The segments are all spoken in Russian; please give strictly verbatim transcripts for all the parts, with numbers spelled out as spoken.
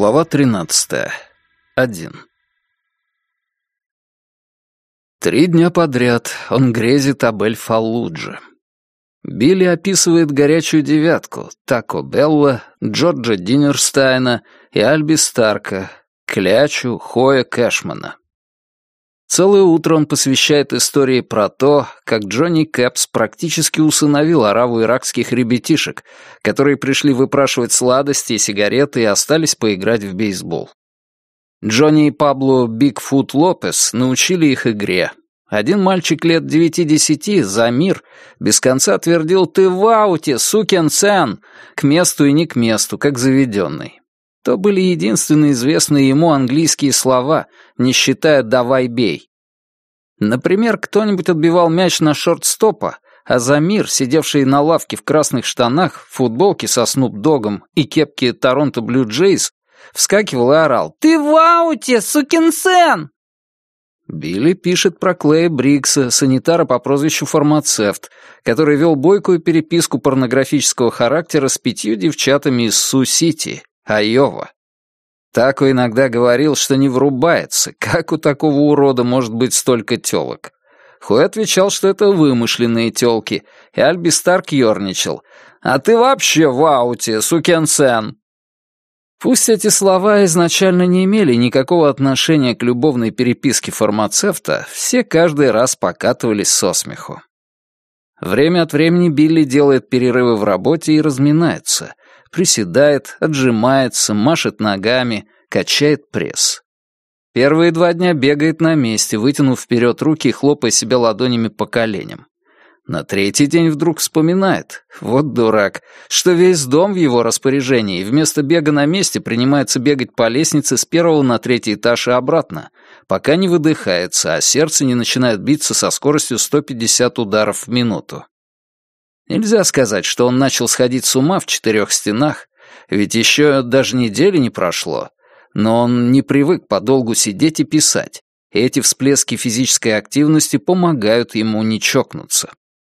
Глава тринадцатая. Один. Три дня подряд он грезит об Эль-Фаллудже. Билли описывает горячую девятку Тако Белла, Джорджа Диннерстайна и Альби Старка, Клячу, Хоя Кэшмана. Целое утро он посвящает истории про то, как Джонни Кэпс практически усыновил ораву иракских ребятишек, которые пришли выпрашивать сладости и сигареты и остались поиграть в бейсбол. Джонни и Пабло Бигфут Лопес научили их игре. Один мальчик лет девяти-десяти, Замир, без конца твердил «Ты в ауте, сукин сын!» к месту и не к месту, как заведенный. То были единственные известные ему английские слова, не считая «давай бей». Например, кто-нибудь отбивал мяч на шорт-стопа, а Замир, сидевший на лавке в красных штанах, футболке со Снуп Догом и кепке Торонто Блю Джейс, вскакивал и орал «Ты в ауте, сукин сын!» Билли пишет про Клея Брикса, санитара по прозвищу Фармацевт, который вел бойкую переписку порнографического характера с пятью девчатами из Су-Сити, Айова. Тако иногда говорил, что не врубается, как у такого урода может быть столько тёлок. Хой отвечал, что это вымышленные тёлки, и Альби Старк ёрничал. «А ты вообще в ауте, сукин сын!» Пусть эти слова изначально не имели никакого отношения к любовной переписке фармацевта, все каждый раз покатывались со смеху. Время от времени Билли делает перерывы в работе и разминается, приседает, отжимается, машет ногами, качает пресс. Первые два дня бегает на месте, вытянув вперед руки и хлопая себя ладонями по коленям. На третий день вдруг вспоминает, вот дурак, что весь дом в его распоряжении, и вместо бега на месте принимается бегать по лестнице с первого на третий этаж и обратно, пока не выдыхается, а сердце не начинает биться со скоростью сто пятьдесят ударов в минуту. Нельзя сказать, что он начал сходить с ума в четырех стенах, ведь еще даже недели не прошло, но он не привык подолгу сидеть и писать, и эти всплески физической активности помогают ему не чокнуться.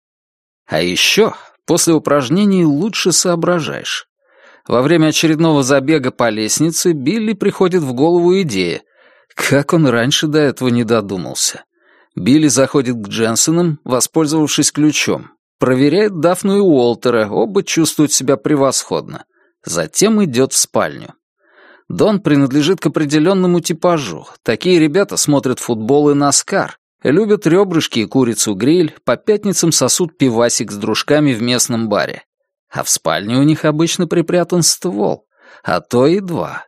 А еще после упражнений лучше соображаешь. Во время очередного забега по лестнице Билли приходит в голову идея. Как он раньше до этого не додумался. Билли заходит к Дженсонам, воспользовавшись ключом. Проверяет Дафну и Уолтера, оба чувствуют себя превосходно. Затем идет в спальню. Дон принадлежит к определенному типажу. Такие ребята смотрят футбол и наскар. Любят ребрышки и курицу-гриль, по пятницам сосут пивасик с дружками в местном баре. А в спальне у них обычно припрятан ствол, а то и два.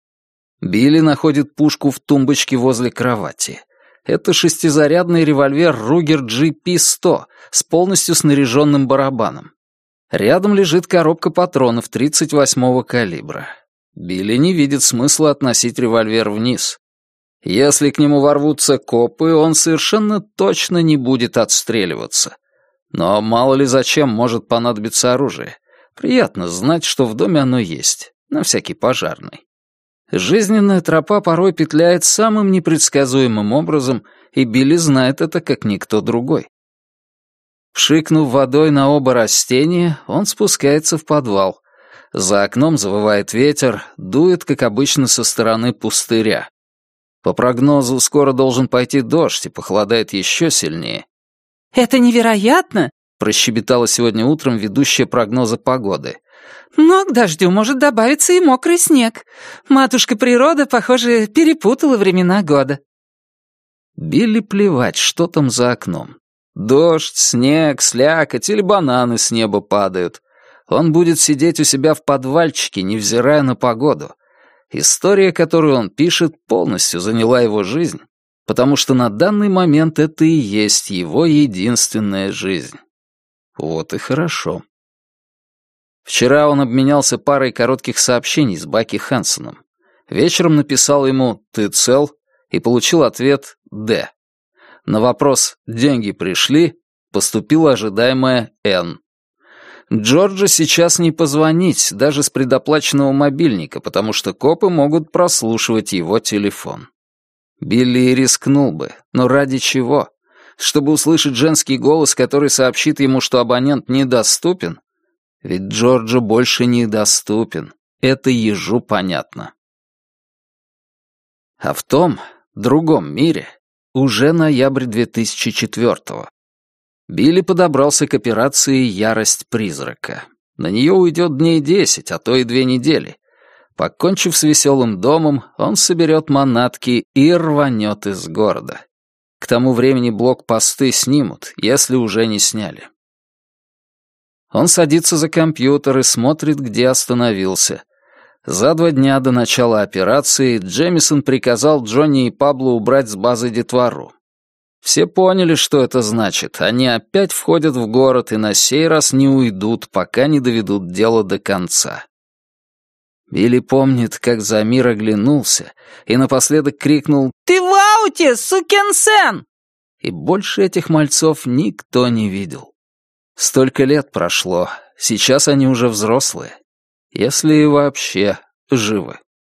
Билли находит пушку в тумбочке возле кровати. Это шестизарядный револьвер Ругер джи пи сто с полностью снаряженным барабаном. Рядом лежит коробка патронов тридцать восьмого калибра. Билли не видит смысла относить револьвер вниз. Если к нему ворвутся копы, он совершенно точно не будет отстреливаться. Но мало ли зачем может понадобиться оружие. Приятно знать, что в доме оно есть, на всякий пожарный. Жизненная тропа порой петляет самым непредсказуемым образом, и Билли знает это как никто другой. Пшикнув водой на оба растения, он спускается в подвал. За окном завывает ветер, дует, как обычно, со стороны пустыря. По прогнозу, скоро должен пойти дождь, и похолодает еще сильнее. «Это невероятно!» — прощебетала сегодня утром ведущая прогноза погоды. «Но к дождю может добавиться и мокрый снег. Матушка природа, похоже, перепутала времена года». Билли плевать, что там за окном. Дождь, снег, слякоть или бананы с неба падают. Он будет сидеть у себя в подвальчике, невзирая на погоду. История, которую он пишет, полностью заняла его жизнь, потому что на данный момент это и есть его единственная жизнь. Вот и хорошо. Вчера он обменялся парой коротких сообщений с Баки Хэнсоном. Вечером написал ему «Ты цел?» и получил ответ «Д». На вопрос «Деньги пришли?» поступило ожидаемое «Н». Джорджу сейчас не позвонить, даже с предоплаченного мобильника, потому что копы могут прослушивать его телефон. Билли рискнул бы, но ради чего? Чтобы услышать женский голос, который сообщит ему, что абонент недоступен? Ведь Джорджу больше недоступен. Это ежу понятно. А в том, другом мире, уже ноябрь две тысячи четвёртого. Билли подобрался к операции «Ярость призрака». На нее уйдет дней десять, а то и две недели. Покончив с веселым домом, он соберет манатки и рванет из города. К тому времени блокпосты снимут, если уже не сняли. Он садится за компьютер и смотрит, где остановился. За два дня до начала операции Джемисон приказал Джонни и Пабло убрать с базы детвору. Все поняли, что это значит. Они опять входят в город и на сей раз не уйдут, пока не доведут дело до конца. Билли помнит, как Замир оглянулся и напоследок крикнул «Ты в ауте, сукин сын!» И больше этих мальцов никто не видел. Столько лет прошло, сейчас они уже взрослые, если и вообще живы.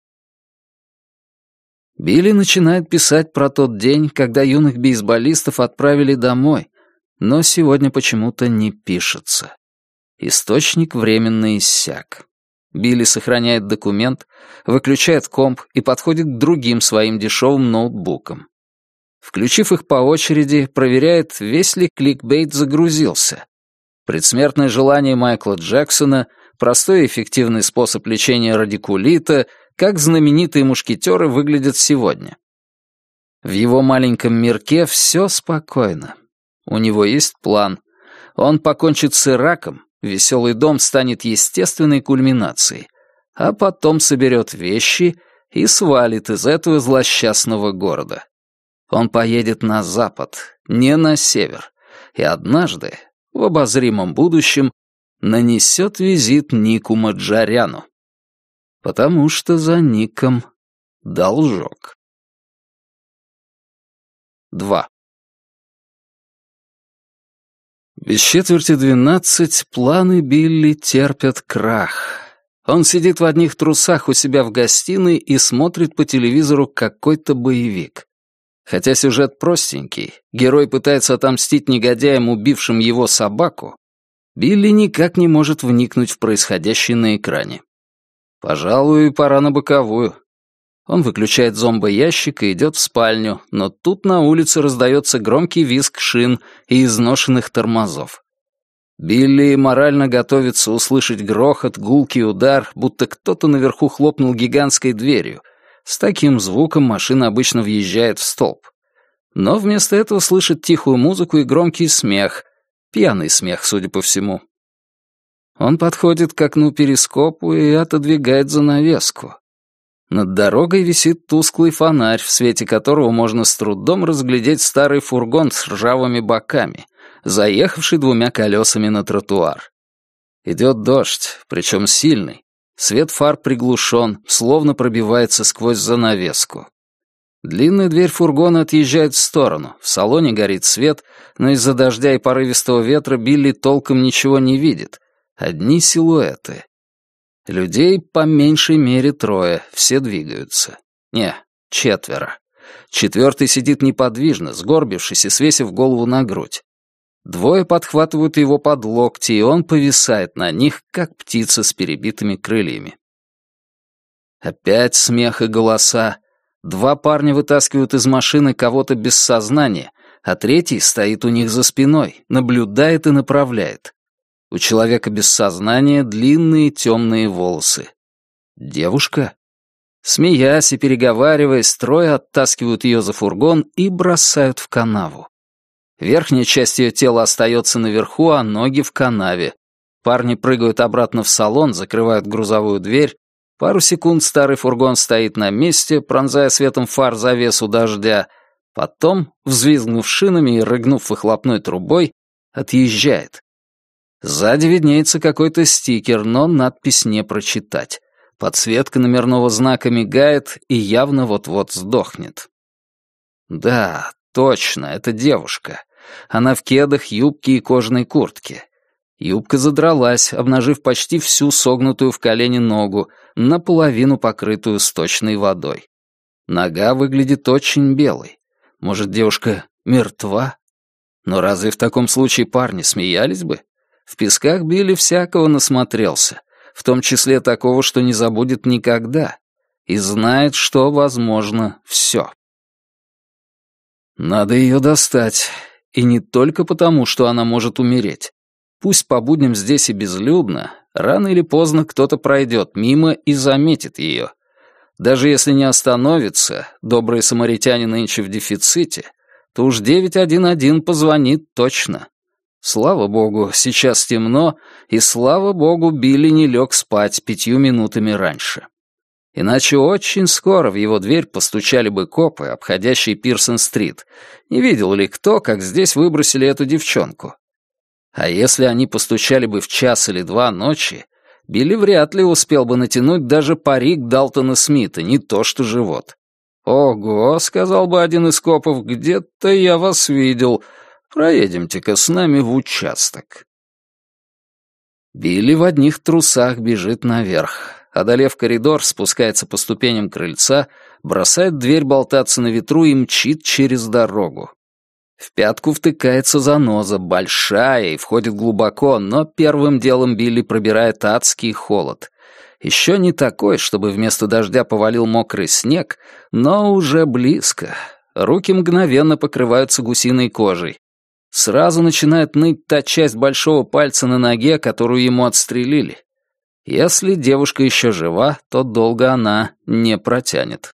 Билли начинает писать про тот день, когда юных бейсболистов отправили домой, но сегодня почему-то не пишется. Источник временно иссяк. Билли сохраняет документ, выключает комп и подходит к другим своим дешевым ноутбукам. Включив их по очереди, проверяет, весь ли кликбейт загрузился. Предсмертное желание Майкла Джексона, простой и эффективный способ лечения радикулита, как знаменитые мушкетеры выглядят сегодня. В его маленьком мирке все спокойно. У него есть план. Он покончит с Ираком, веселый дом станет естественной кульминацией, а потом соберет вещи и свалит из этого злосчастного города. Он поедет на запад, не на север, и однажды, в обозримом будущем, нанесет визит Нику Маджаряну. Потому что за Ником должок. Два. Без четверти двенадцать планы Билли терпят крах. Он сидит в одних трусах у себя в гостиной и смотрит по телевизору какой-то боевик. Хотя сюжет простенький, герой пытается отомстить негодяям, убившим его собаку, Билли никак не может вникнуть в происходящее на экране. Пожалуй, пора на боковую. Он выключает зомбоящик и идет в спальню, но тут на улице раздается громкий визг шин и изношенных тормозов. Билли морально готовится услышать грохот, гулкий удар, будто кто-то наверху хлопнул гигантской дверью. С таким звуком машина обычно въезжает в столб. Но вместо этого слышит тихую музыку и громкий смех. Пьяный смех, судя по всему. Он подходит к окну перископу и отодвигает занавеску. Над дорогой висит тусклый фонарь, в свете которого можно с трудом разглядеть старый фургон с ржавыми боками, заехавший двумя колесами на тротуар. Идет дождь, причем сильный. Свет фар приглушен, словно пробивается сквозь занавеску. Длинная дверь фургона отъезжает в сторону, в салоне горит свет, но из-за дождя и порывистого ветра Билли толком ничего не видит. Одни силуэты. Людей по меньшей мере трое, все двигаются. Не, четверо. Четвертый сидит неподвижно, сгорбившись и свесив голову на грудь. Двое подхватывают его под локти, и он повисает на них, как птица с перебитыми крыльями. Опять смех и голоса. Два парня вытаскивают из машины кого-то без сознания, а третий стоит у них за спиной, наблюдает и направляет. У человека без сознания длинные темные волосы. Девушка? Смеясь и переговариваясь, трое оттаскивают ее за фургон и бросают в канаву. Верхняя часть ее тела остается наверху, а ноги в канаве. Парни прыгают обратно в салон, закрывают грузовую дверь. Пару секунд старый фургон стоит на месте, пронзая светом фар завесу дождя. Потом, взвизгнув шинами и рыгнув выхлопной трубой, отъезжает. Сзади виднеется какой-то стикер, но надпись не прочитать. Подсветка номерного знака мигает и явно вот-вот сдохнет. Да, точно, это девушка. Она в кедах, юбке и кожаной куртке. Юбка задралась, обнажив почти всю согнутую в колени ногу, наполовину покрытую сточной водой. Нога выглядит очень белой. Может, девушка мертва? Но разве в таком случае парни смеялись бы? В песках Билли всякого насмотрелся, в том числе такого, что не забудет никогда. и знает, что возможно все. Надо ее достать. И не только потому, что она может умереть. Пусть по будням здесь и безлюдно, рано или поздно кто-то пройдет мимо и заметит ее. Даже если не остановится, добрые самаритяне нынче в дефиците, то уж девять один один позвонит точно. Слава богу, сейчас темно, и слава богу, Билли не лег спать пятью минутами раньше. Иначе очень скоро в его дверь постучали бы копы, обходящие Пирсон-стрит. Не видел ли кто, как здесь выбросили эту девчонку? А если они постучали бы в час или два ночи, Билли вряд ли успел бы натянуть даже парик Далтона Смита, не то что живот. «Ого», — сказал бы один из копов, — «где-то я вас видел. Проедемте-ка с нами в участок». Билли в одних трусах бежит наверх. Одолев коридор, спускается по ступеням крыльца, бросает дверь болтаться на ветру и мчит через дорогу. В пятку втыкается заноза, большая и входит глубоко, но первым делом Билли пробирает адский холод. Еще не такой, чтобы вместо дождя повалил мокрый снег, но уже близко. Руки мгновенно покрываются гусиной кожей. Сразу начинает ныть та часть большого пальца на ноге, которую ему отстрелили. Если девушка еще жива, то долго она не протянет.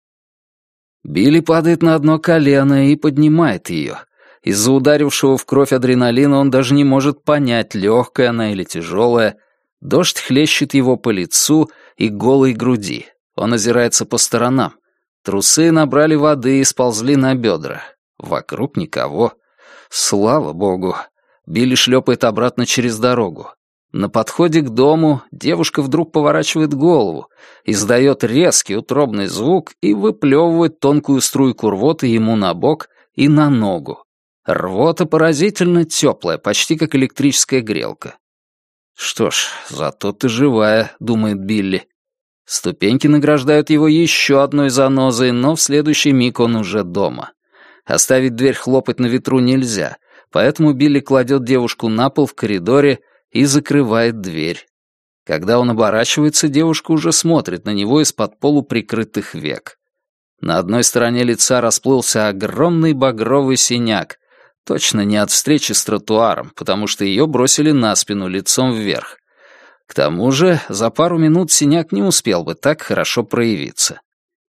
Билли падает на одно колено и поднимает ее. Из-за ударившего в кровь адреналина он даже не может понять, легкая она или тяжелая. Дождь хлещет его по лицу и голой груди. Он озирается по сторонам. Трусы набрали воды и сползли на бедра. Вокруг никого. Слава богу. Билли шлепает обратно через дорогу. На подходе к дому девушка вдруг поворачивает голову, издает резкий утробный звук и выплевывает тонкую струйку рвоты ему на бок и на ногу. Рвота поразительно теплая, почти как электрическая грелка. «Что ж, зато ты живая», — думает Билли. Ступеньки награждают его еще одной занозой, но в следующий миг он уже дома. Оставить дверь хлопать на ветру нельзя, поэтому Билли кладет девушку на пол в коридоре и закрывает дверь. Когда он оборачивается, девушка уже смотрит на него из-под полуприкрытых век. На одной стороне лица расплылся огромный багровый синяк, точно не от встречи с тротуаром, потому что ее бросили на спину лицом вверх. К тому же за пару минут синяк не успел бы так хорошо проявиться.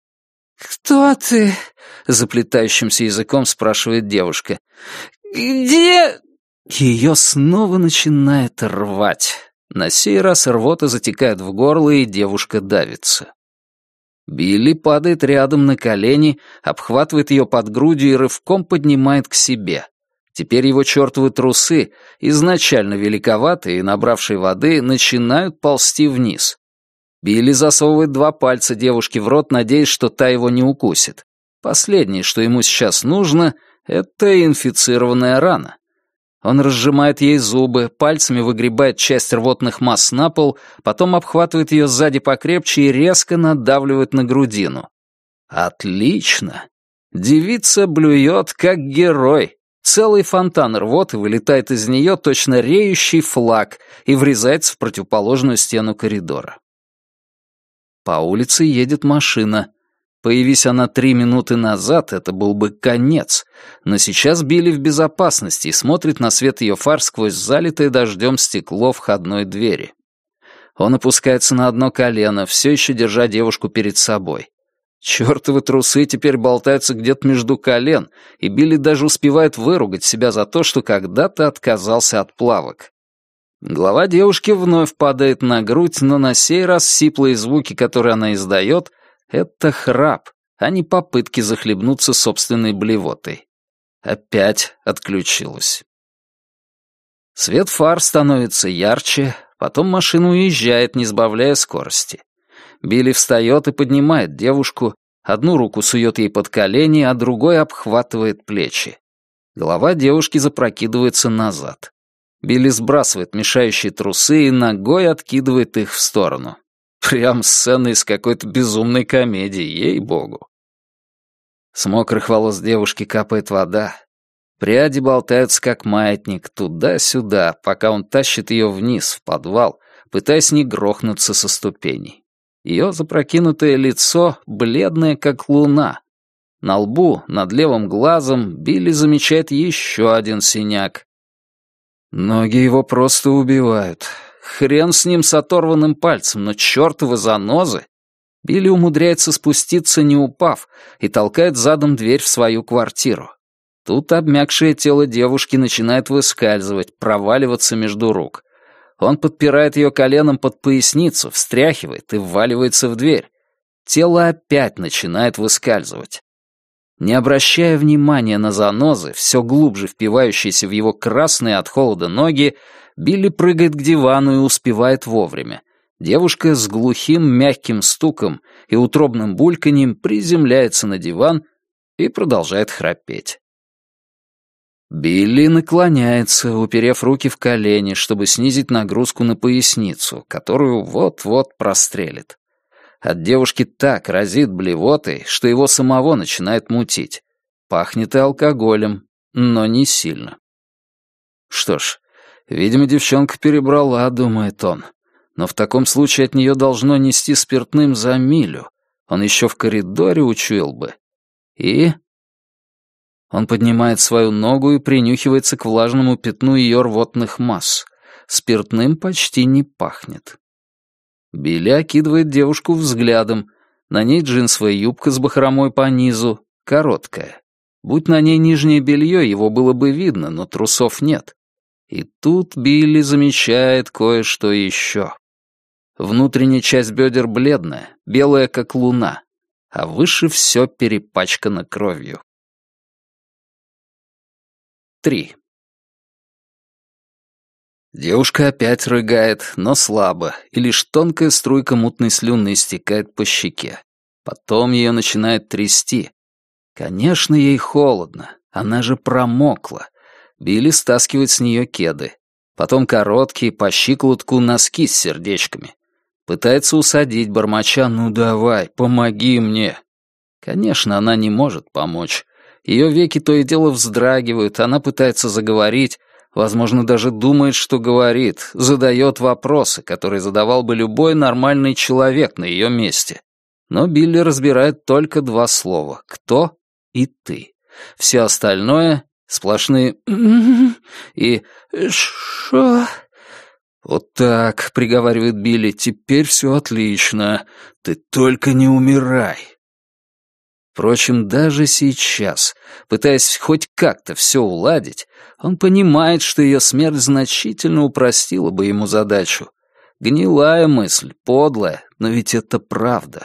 «Кто ты?» — заплетающимся языком спрашивает девушка. «Где...» Ее снова начинает рвать. На сей раз рвота затекает в горло, и девушка давится. Билли падает рядом на колени, обхватывает ее под грудью и рывком поднимает к себе. Теперь его чертовы трусы, изначально великоватые и набравшие воды, начинают ползти вниз. Билли засовывает два пальца девушке в рот, надеясь, что та его не укусит. Последнее, что ему сейчас нужно, — это инфицированная рана. Он разжимает ей зубы, пальцами выгребает часть рвотных масс на пол, потом обхватывает ее сзади покрепче и резко надавливает на грудину. Отлично! Девица блюет, как герой. Целый фонтан рвоты вылетает из нее, точно реющий флаг, и врезается в противоположную стену коридора. По улице едет машина. Появись она три минуты назад, это был бы конец. Но сейчас Билли в безопасности и смотрит на свет ее фар сквозь залитое дождем стекло входной двери. Он опускается на одно колено, все еще держа девушку перед собой. Чёртовы трусы теперь болтаются где-то между колен, и Билли даже успевает выругать себя за то, что когда-то отказался от плавок. Голова девушки вновь падает на грудь, но на сей раз сиплые звуки, которые она издает, это храп, а не попытки захлебнуться собственной блевотой. Опять отключилась. Свет фар становится ярче, потом машина уезжает, не сбавляя скорости. Билли встает и поднимает девушку, одну руку сует ей под колени, а другой обхватывает плечи. Голова девушки запрокидывается назад. Билли сбрасывает мешающие трусы и ногой откидывает их в сторону. Прям сцена из какой-то безумной комедии, ей-богу. С мокрых волос девушки капает вода. Пряди болтаются, как маятник, туда-сюда, пока он тащит ее вниз, в подвал, пытаясь не грохнуться со ступеней. Ее запрокинутое лицо бледное, как луна. На лбу, над левым глазом, Билли замечает еще один синяк. Ноги его просто убивают. Хрен с ним с оторванным пальцем, но чертовы занозы. Билли умудряется спуститься, не упав, и толкает задом дверь в свою квартиру. Тут обмякшее тело девушки начинает выскальзывать, проваливаться между рук. Он подпирает ее коленом под поясницу, встряхивает и вваливается в дверь. Тело опять начинает выскальзывать. Не обращая внимания на занозы, все глубже впивающиеся в его красные от холода ноги, Билли прыгает к дивану и успевает вовремя. Девушка с глухим мягким стуком и утробным бульканьем приземляется на диван и продолжает храпеть. Билли наклоняется, уперев руки в колени, чтобы снизить нагрузку на поясницу, которую вот-вот прострелит. От девушки так разит блевотой, что его самого начинает мутить. Пахнет и алкоголем, но не сильно. Что ж, видимо, девчонка перебрала, думает он. Но в таком случае от нее должно нести спиртным за милю. Он еще в коридоре учуял бы. И... Он поднимает свою ногу и принюхивается к влажному пятну ее рвотных масс. Спиртным почти не пахнет. Билли окидывает девушку взглядом. На ней джинсовая юбка с бахромой по низу, короткая. Будь на ней нижнее белье, его было бы видно, но трусов нет. И тут Билли замечает кое-что еще. Внутренняя часть бедер бледная, белая как луна, а выше все перепачкано кровью. Три. Девушка опять рыгает, но слабо, и лишь тонкая струйка мутной слюны стекает по щеке. Потом ее начинает трясти. Конечно, ей холодно, она же промокла. Билли стаскивает с нее кеды. Потом короткие, по щиколотку, носки с сердечками. Пытается усадить, бормоча: «Ну давай, помоги мне». Конечно, она не может помочь. Ее веки то и дело вздрагивают, она пытается заговорить, возможно, даже думает, что говорит, задает вопросы, которые задавал бы любой нормальный человек на ее месте. Но Билли разбирает только два слова: «кто» и «ты». Все остальное — сплошные и «шо». «Вот так», — приговаривает Билли, — «теперь все отлично. Ты только не умирай». Впрочем, даже сейчас, пытаясь хоть как-то все уладить, он понимает, что ее смерть значительно упростила бы ему задачу. Гнилая мысль, подлая, но ведь это правда.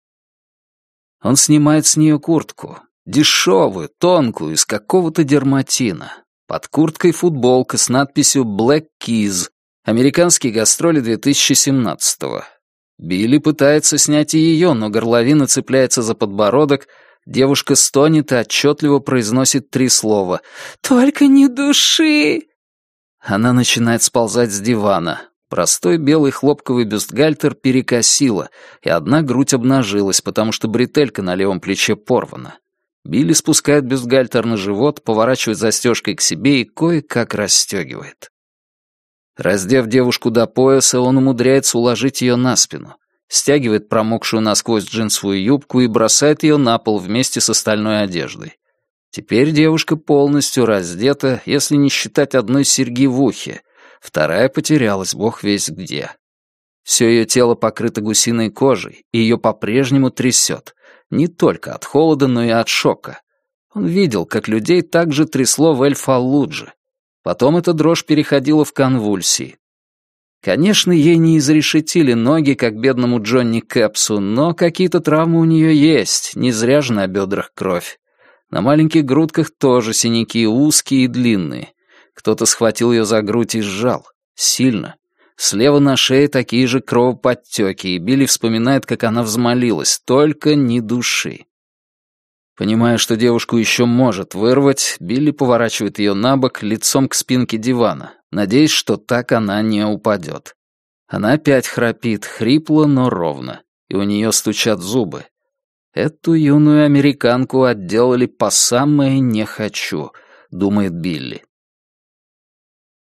Он снимает с нее куртку, дешевую, тонкую, из какого-то дерматина. Под курткой футболка с надписью «Black Keys», американские гастроли две тысячи семнадцатого. Билли пытается снять и ее, но горловина цепляется за подбородок, девушка стонет и отчетливо произносит три слова: «Только не души!». Она начинает сползать с дивана. Простой белый хлопковый бюстгальтер перекосило, и одна грудь обнажилась, потому что бретелька на левом плече порвана. Билли спускает бюстгальтер на живот, поворачивает застежкой к себе и кое-как расстегивает. Раздев девушку до пояса, он умудряется уложить ее на спину, стягивает промокшую насквозь джинсовую юбку и бросает ее на пол вместе с остальной одеждой. Теперь девушка полностью раздета, если не считать одной серьги в ухе, вторая потерялась бог весть где. Все ее тело покрыто гусиной кожей, и ее по-прежнему трясет, не только от холода, но и от шока. Он видел, как людей также трясло в Эль-Фаллудже. Потом эта дрожь переходила в конвульсии. Конечно, ей не изрешетили ноги, как бедному Джонни Кэпсу, но какие-то травмы у нее есть, не зря же на бедрах кровь. На маленьких грудках тоже синяки узкие и длинные. Кто-то схватил ее за грудь и сжал. Сильно. Слева на шее такие же кровоподтеки, и Билли вспоминает, как она взмолилась: «Только ни души». Понимая, что девушку еще может вырвать, Билли поворачивает ее на бок лицом к спинке дивана, надеясь, что так она не упадет. Она опять храпит, хрипло, но ровно, и у нее стучат зубы. Эту юную американку отделали по самое «не хочу», думает Билли.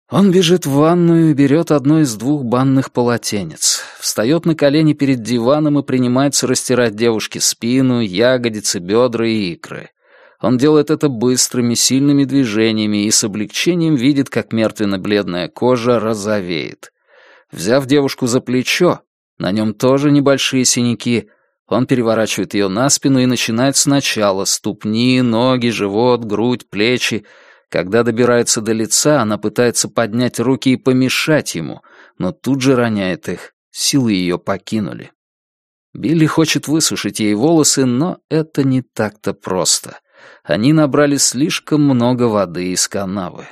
Он бежит в ванную и берет одно из двух банных полотенец, встает на колени перед диваном и принимается растирать девушке спину, ягодицы, бедра и икры. Он делает это быстрыми, сильными движениями и с облегчением видит, как мертвенно-бледная кожа розовеет. Взяв девушку за плечо, на нем тоже небольшие синяки, он переворачивает ее на спину и начинает сначала: ступни, ноги, живот, грудь, плечи. Когда добирается до лица, она пытается поднять руки и помешать ему, но тут же роняет их. Силы ее покинули. Билли хочет высушить ей волосы, но это не так-то просто. Они набрали слишком много воды из канавы.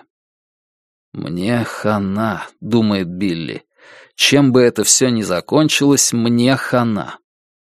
«Мне хана», — думает Билли. «Чем бы это все ни закончилось, мне хана».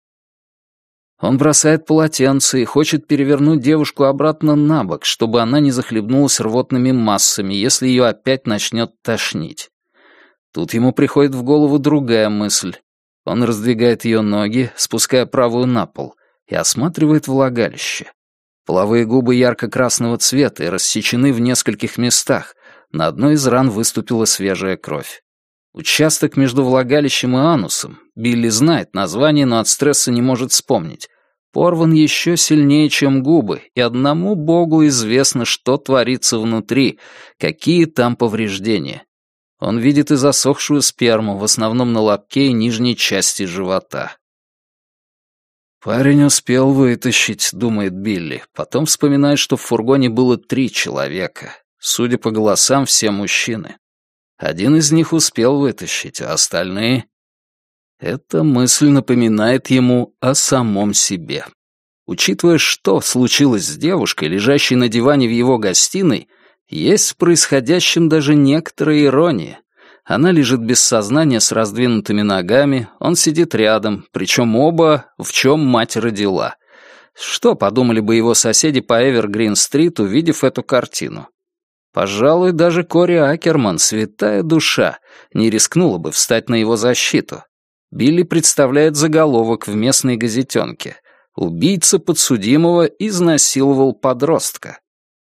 Он бросает полотенце и хочет перевернуть девушку обратно на бок, чтобы она не захлебнулась рвотными массами, если ее опять начнет тошнить. Тут ему приходит в голову другая мысль. Он раздвигает ее ноги, спуская правую на пол, и осматривает влагалище. Половые губы ярко-красного цвета и рассечены в нескольких местах. На одной из ран выступила свежая кровь. Участок между влагалищем и анусом, Билли знает название, но от стресса не может вспомнить, порван еще сильнее, чем губы, и одному богу известно, что творится внутри, какие там повреждения. Он видит и засохшую сперму, в основном на лобке и нижней части живота. «Парень успел вытащить», — думает Билли. Потом вспоминает, что в фургоне было три человека. Судя по голосам, все мужчины. Один из них успел вытащить, а остальные... Эта мысль напоминает ему о самом себе. Учитывая, что случилось с девушкой, лежащей на диване в его гостиной, есть в происходящем даже некоторая ирония. Она лежит без сознания с раздвинутыми ногами, он сидит рядом, причем оба, в чем мать родила. Что подумали бы его соседи по Эвергрин-стрит, увидев эту картину? Пожалуй, даже Кори Акерман, святая душа, не рискнула бы встать на его защиту. Билли представляет заголовок в местной газетенке: «Убийца подсудимого изнасиловал подростка».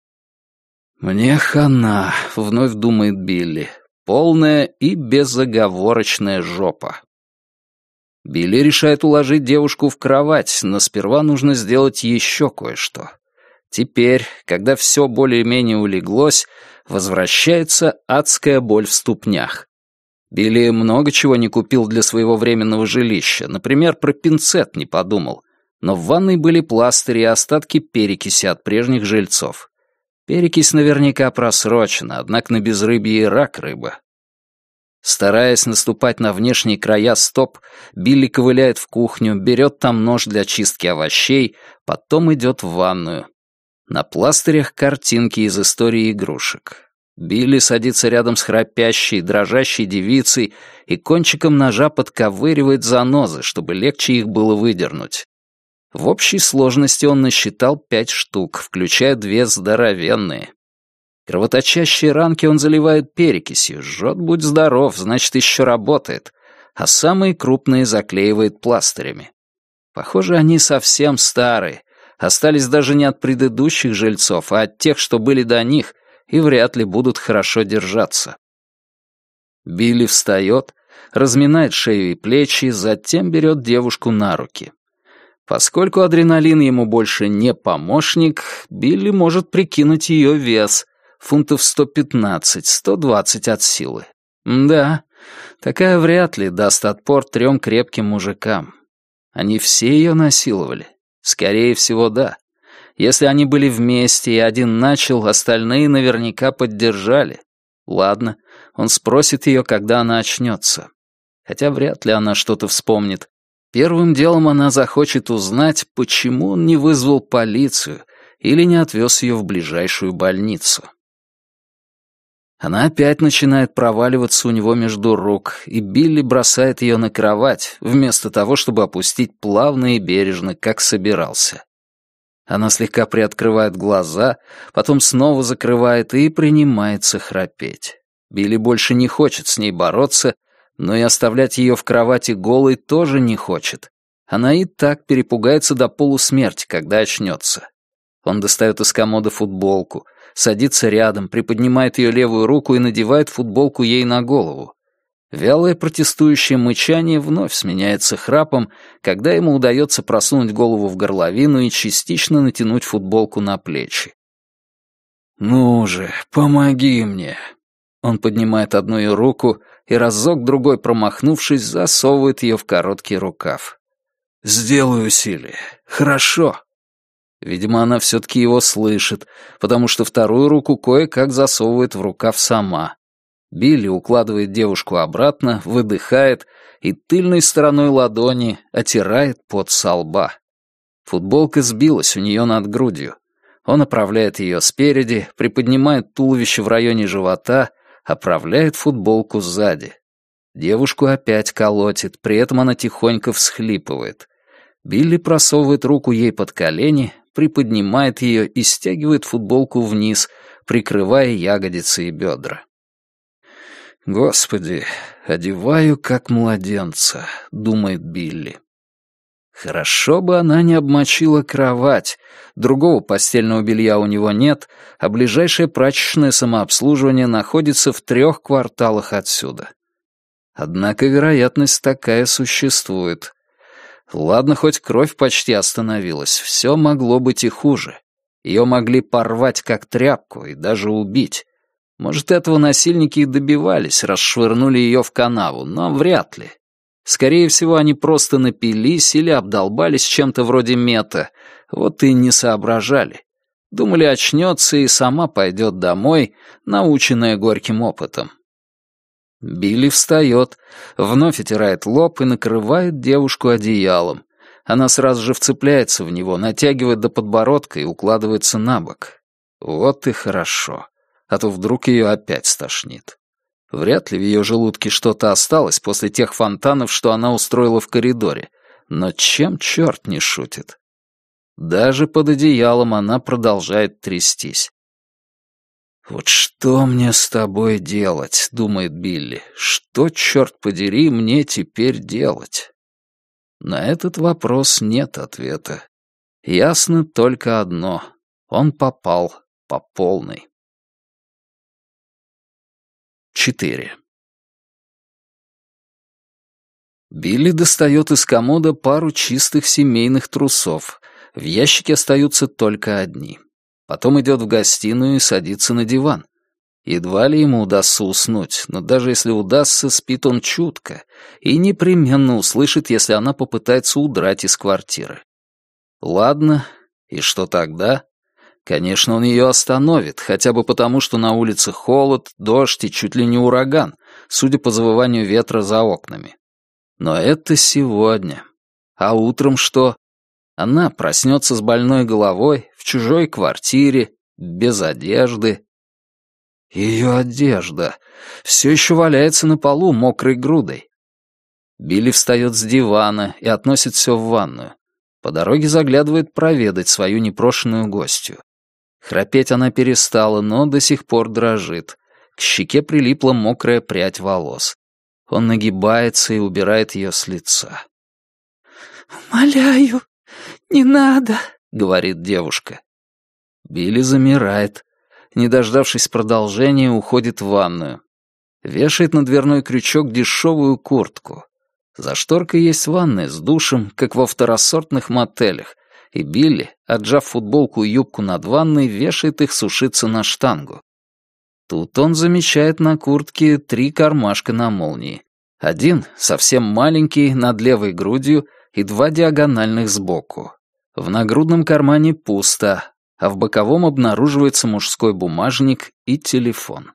«Мне хана», — вновь думает Билли, — «полная и безоговорочная жопа». Билли решает уложить девушку в кровать, но сперва нужно сделать еще кое-что. Теперь, когда все более-менее улеглось, возвращается адская боль в ступнях. Билли много чего не купил для своего временного жилища, например, про пинцет не подумал, но в ванной были пластыри и остатки перекиси от прежних жильцов. Перекись наверняка просрочена, однако на безрыбье и рак рыба. Стараясь наступать на внешние края стоп, Билли ковыляет в кухню, берет там нож для чистки овощей, потом идет в ванную. На пластырях картинки из истории игрушек. Билли садится рядом с храпящей, дрожащей девицей и кончиком ножа подковыривает занозы, чтобы легче их было выдернуть. В общей сложности он насчитал пять штук, включая две здоровенные. Кровоточащие ранки он заливает перекисью, жжет, будь здоров, значит, еще работает, а самые крупные заклеивает пластырями. Похоже, они совсем старые, остались даже не от предыдущих жильцов, а от тех, что были до них, и вряд ли будут хорошо держаться. Билли встает, разминает шею и плечи, затем берет девушку на руки. Поскольку адреналин ему больше не помощник, Билли может прикинуть ее вес — фунтов сто пятнадцать — сто двадцать от силы. Да, такая вряд ли даст отпор трем крепким мужикам. Они все ее насиловали. Скорее всего, да. Если они были вместе и один начал, остальные наверняка поддержали. Ладно, он спросит ее, когда она очнется. Хотя вряд ли она что-то вспомнит. Первым делом она захочет узнать, почему он не вызвал полицию или не отвез ее в ближайшую больницу. Она опять начинает проваливаться у него между рук, и Билли бросает ее на кровать, вместо того, чтобы опустить плавно и бережно, как собирался. Она слегка приоткрывает глаза, потом снова закрывает и принимается храпеть. Билли больше не хочет с ней бороться, но и оставлять ее в кровати голой тоже не хочет. Она и так перепугается до полусмерти, когда очнется. Он достает из комода футболку, садится рядом, приподнимает ее левую руку и надевает футболку ей на голову. Вялое протестующее мычание вновь сменяется храпом, когда ему удается просунуть голову в горловину и частично натянуть футболку на плечи. «Ну же, помоги мне!» Он поднимает одну ее руку и разок-другой промахнувшись, засовывает ее в короткий рукав. «Сделаю усилие. Хорошо». Видимо, она все-таки его слышит, потому что вторую руку кое-как засовывает в рукав сама. Билли укладывает девушку обратно, выдыхает и тыльной стороной ладони отирает пот со лба. Футболка сбилась у нее над грудью. Он оправляет ее спереди, приподнимает туловище в районе живота, оправляет футболку сзади. Девушку опять колотит, при этом она тихонько всхлипывает. Билли просовывает руку ей под колени, приподнимает ее и стягивает футболку вниз, прикрывая ягодицы и бедра. «Господи, одеваю как младенца», — думает Билли. Хорошо бы она не обмочила кровать, другого постельного белья у него нет, а ближайшее прачечное самообслуживание находится в трех кварталах отсюда. Однако вероятность такая существует. Ладно, хоть кровь почти остановилась, все могло быть и хуже. Ее могли порвать как тряпку и даже убить. Может, этого насильники и добивались, расшвырнули ее в канаву, но вряд ли. Скорее всего, они просто напились или обдолбались чем-то вроде мета, вот и не соображали. Думали, очнется и сама пойдет домой, наученная горьким опытом. Билли встает, вновь отирает лоб и накрывает девушку одеялом. Она сразу же вцепляется в него, натягивает до подбородка и укладывается на бок. Вот и хорошо, а то вдруг ее опять стошнит. Вряд ли в ее желудке что-то осталось после тех фонтанов, что она устроила в коридоре. Но чем черт не шутит? Даже под одеялом она продолжает трястись. «Вот что мне с тобой делать?» — думает Билли. «Что, черт подери, мне теперь делать?» На этот вопрос нет ответа. Ясно только одно — он попал по полной. четыре. Билли достает из комода пару чистых семейных трусов. В ящике остаются только одни. Потом идет в гостиную и садится на диван. Едва ли ему удастся уснуть, но даже если удастся, спит он чутко и непременно услышит, если она попытается удрать из квартиры. Ладно, и что тогда? Конечно, он ее остановит, хотя бы потому, что на улице холод, дождь и чуть ли не ураган, судя по завыванию ветра за окнами. Но это сегодня. А утром что? Она проснется с больной головой, в чужой квартире, без одежды. Ее одежда все еще валяется на полу мокрой грудой. Билли встает с дивана и относит все в ванную. По дороге заглядывает проведать свою непрошенную гостью. Храпеть она перестала, но до сих пор дрожит. К щеке прилипла мокрая прядь волос. Он нагибается и убирает ее с лица. «Умоляю, не надо», — говорит девушка. Билли замирает. Не дождавшись продолжения, уходит в ванную. Вешает на дверной крючок дешевую куртку. За шторкой есть ванная с душем, как во второсортных мотелях, и Билли, отжав футболку и юбку над ванной, вешает их сушиться на штангу. Тут он замечает на куртке три кармашка на молнии. Один, совсем маленький, над левой грудью, и два диагональных сбоку. В нагрудном кармане пусто, а в боковом обнаруживается мужской бумажник и телефон.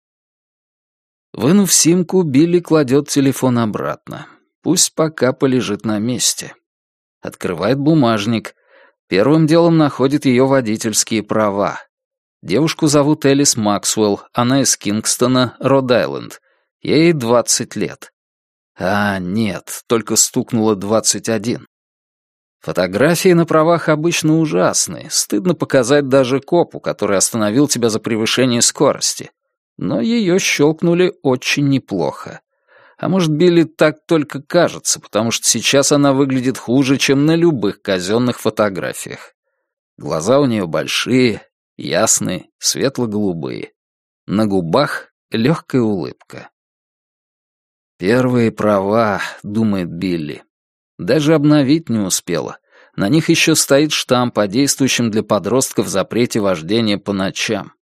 Вынув симку, Билли кладет телефон обратно. Пусть пока полежит на месте. Открывает бумажник. Первым делом находит ее водительские права. Девушку зовут Элис Максвелл, она из Кингстона, Род-Айленд. Ей двадцать лет. А, нет, только стукнуло двадцать один. Фотографии на правах обычно ужасны, стыдно показать даже копу, который остановил тебя за превышение скорости. Но ее щелкнули очень неплохо. А может, Билли так только кажется, потому что сейчас она выглядит хуже, чем на любых казенных фотографиях. Глаза у нее большие, ясные, светло-голубые. На губах легкая улыбка. «Первые права», — думает Билли. Даже обновить не успела. На них еще стоит штамп о действующем для подростков запрете вождения по ночам.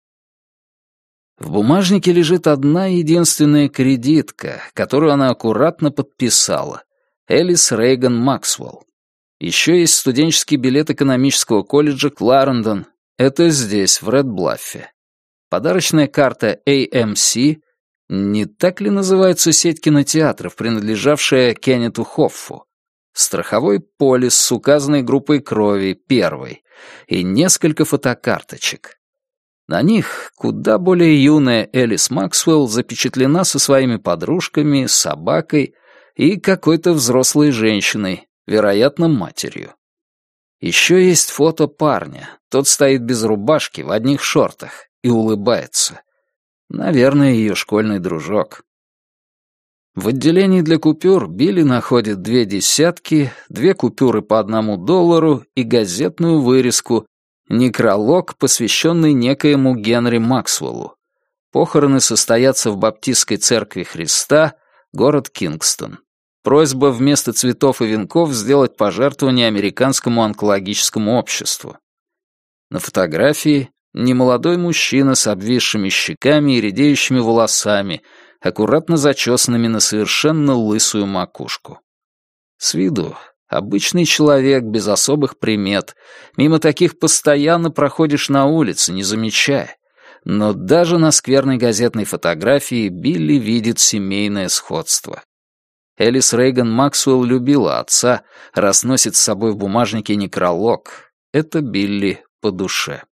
В бумажнике лежит одна единственная кредитка, которую она аккуратно подписала. Элис Рейган Максвелл. Еще есть студенческий билет экономического колледжа Кларендон. Это здесь, в Ред-Блаффе. Подарочная карта эй эм си. Не так ли называется сеть кинотеатров, принадлежавшая Кеннету Хоффу? Страховой полис с указанной группой крови, первой. И несколько фотокарточек. На них куда более юная Элис Максвелл запечатлена со своими подружками, собакой и какой-то взрослой женщиной, вероятно, матерью. Еще есть фото парня. Тот стоит без рубашки, в одних шортах, и улыбается. Наверное, ее школьный дружок. В отделении для купюр Билли находит две десятки, две купюры по одному доллару и газетную вырезку, некролог, посвященный некоему Генри Максвеллу. Похороны состоятся в Баптистской церкви Христа, город Кингстон. Просьба вместо цветов и венков сделать пожертвование Американскому онкологическому обществу. На фотографии немолодой мужчина с обвисшими щеками и редеющими волосами, аккуратно зачесанными на совершенно лысую макушку. С виду обычный человек без особых примет. Мимо таких постоянно проходишь на улице, не замечая. Но даже на скверной газетной фотографии Билли видит семейное сходство. Элис Рейган Максвелл любила отца, раз носит с собой в бумажнике некролог. Это Билли по душе.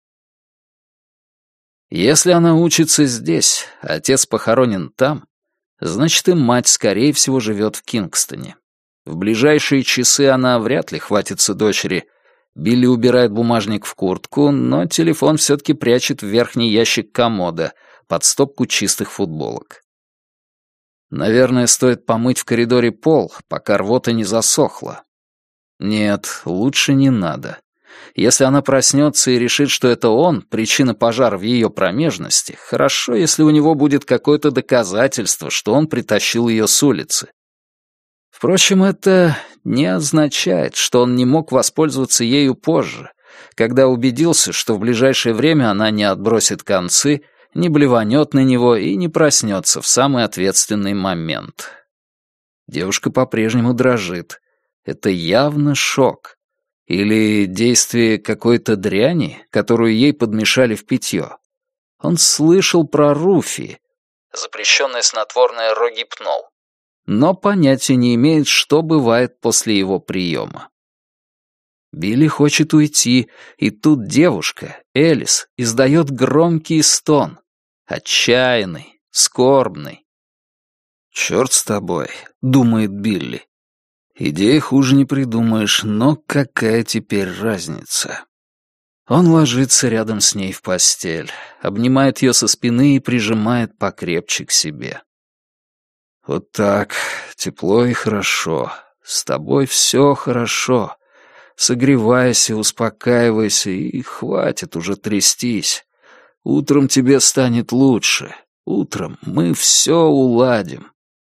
Если она учится здесь, а отец похоронен там, значит и мать, скорее всего, живет в Кингстоне. В ближайшие часы она вряд ли хватится дочери. Билли убирает бумажник в куртку, но телефон все-таки прячет в верхний ящик комода под стопку чистых футболок. Наверное, стоит помыть в коридоре пол, пока рвота не засохла. Нет, лучше не надо. Если она проснется и решит, что это он, причина пожара в ее промежности, хорошо, если у него будет какое-то доказательство, что он притащил ее с улицы. Впрочем, это не означает, что он не мог воспользоваться ею позже, когда убедился, что в ближайшее время она не отбросит концы, не блеванет на него и не проснется в самый ответственный момент. Девушка по-прежнему дрожит. Это явно шок. Или действие какой-то дряни, которую ей подмешали в питье. Он слышал про руфи, запрещенное снотворное рогипнол, но понятия не имеет, что бывает после его приема. Билли хочет уйти, и тут девушка, Элис, издает громкий стон. Отчаянный, скорбный. «Черт с тобой», — думает Билли. Идеи хуже не придумаешь, но какая теперь разница? Он ложится рядом с ней в постель, обнимает ее со спины и прижимает покрепче к себе. «Вот так, тепло и хорошо. С тобой все хорошо. Согревайся, успокаивайся и хватит уже трястись. Утром тебе станет лучше. Утром мы все уладим».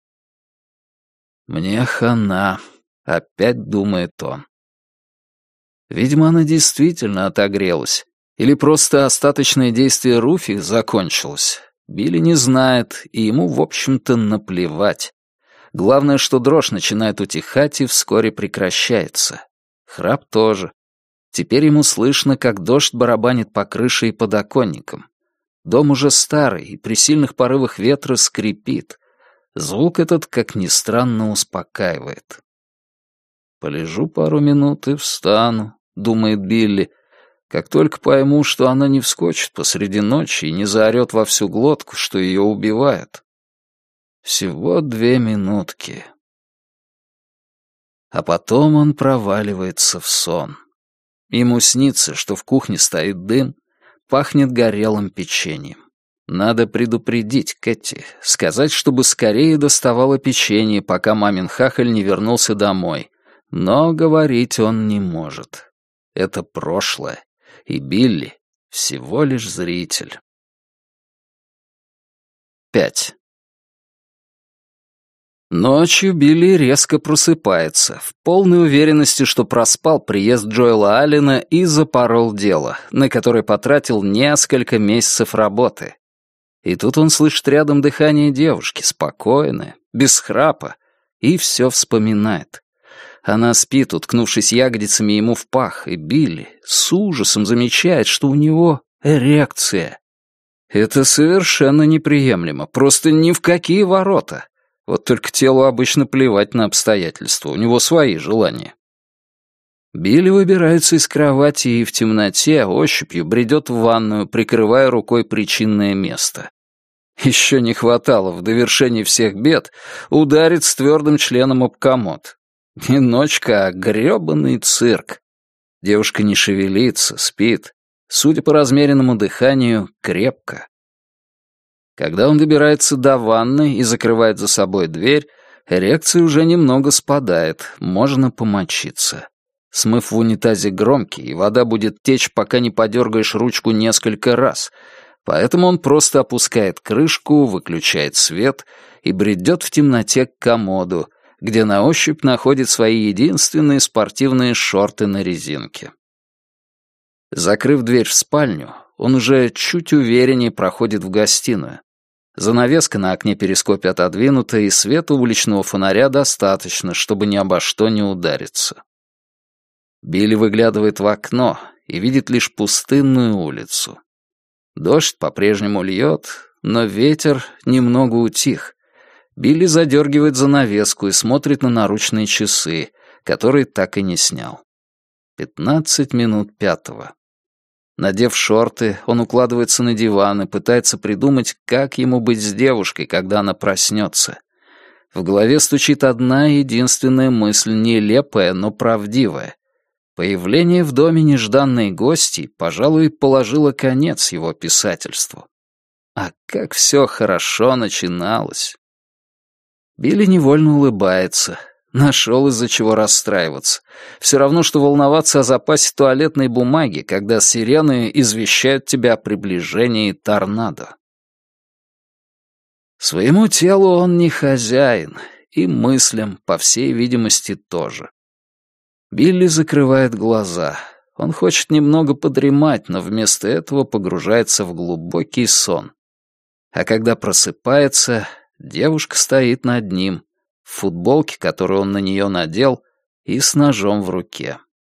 «Мне хана», — опять думает он. Видимо, она действительно отогрелась. Или просто остаточное действие руфи закончилось. Билли не знает, и ему, в общем-то, наплевать. Главное, что дрожь начинает утихать и вскоре прекращается. Храп тоже. Теперь ему слышно, как дождь барабанит по крыше и подоконникам. Дом уже старый, и при сильных порывах ветра скрипит. Звук этот, как ни странно, успокаивает. «Полежу пару минут и встану», — думает Билли. «Как только пойму, что она не вскочит посреди ночи и не заорет во всю глотку, что ее убивают. Всего две минутки». А потом он проваливается в сон. Ему снится, что в кухне стоит дым, пахнет горелым печеньем. Надо предупредить Кэти, сказать, чтобы скорее доставала печенье, пока мамин хахаль не вернулся домой. Но говорить он не может. Это прошлое. и Билли всего лишь зритель. Пять. Ночью Билли резко просыпается, в полной уверенности, что проспал приезд Джоэла Аллена и запорол дело, на которое потратил несколько месяцев работы. И тут он слышит рядом дыхание девушки, спокойное, без храпа, и все вспоминает. Она спит, уткнувшись ягодицами ему в пах, и Билли с ужасом замечает, что у него эрекция. Это совершенно неприемлемо, просто ни в какие ворота. Вот только телу обычно плевать на обстоятельства, у него свои желания. Билли выбирается из кровати и в темноте ощупью бредет в ванную, прикрывая рукой причинное место. Еще не хватало в довершении всех бед ударить с твердым членом об комод. Не ночка, а грёбаный цирк. Девушка не шевелится, спит. Судя по размеренному дыханию, крепко. Когда он добирается до ванны и закрывает за собой дверь, эрекция уже немного спадает, можно помочиться. Смыв в унитазе громкий, и вода будет течь, пока не подергаешь ручку несколько раз, поэтому он просто опускает крышку, выключает свет и бредет в темноте к комоду, где на ощупь находит свои единственные спортивные шорты на резинке. Закрыв дверь в спальню, он уже чуть увереннее проходит в гостиную. Занавеска на окне перископе отодвинута, и света уличного фонаря достаточно, чтобы ни обо что не удариться. Билли выглядывает в окно и видит лишь пустынную улицу. Дождь по-прежнему льет, но ветер немного утих. Билли задергивает занавеску и смотрит на наручные часы, которые так и не снял. Пятнадцать минут пятого. Надев шорты, он укладывается на диван и пытается придумать, как ему быть с девушкой, когда она проснется. В голове стучит одна единственная мысль, нелепая, но правдивая. Появление в доме нежданной гости, пожалуй, положило конец его писательству. А как все хорошо начиналось. Билли невольно улыбается. Нашел из-за чего расстраиваться. Все равно, что волноваться о запасе туалетной бумаги, когда сирены извещают тебя о приближении торнадо. Своему телу он не хозяин, и мыслям, по всей видимости, тоже. Билли закрывает глаза. Он хочет немного подремать, но вместо этого погружается в глубокий сон. А когда просыпается, девушка стоит над ним, в футболке, которую он на нее надел, и с ножом в руке.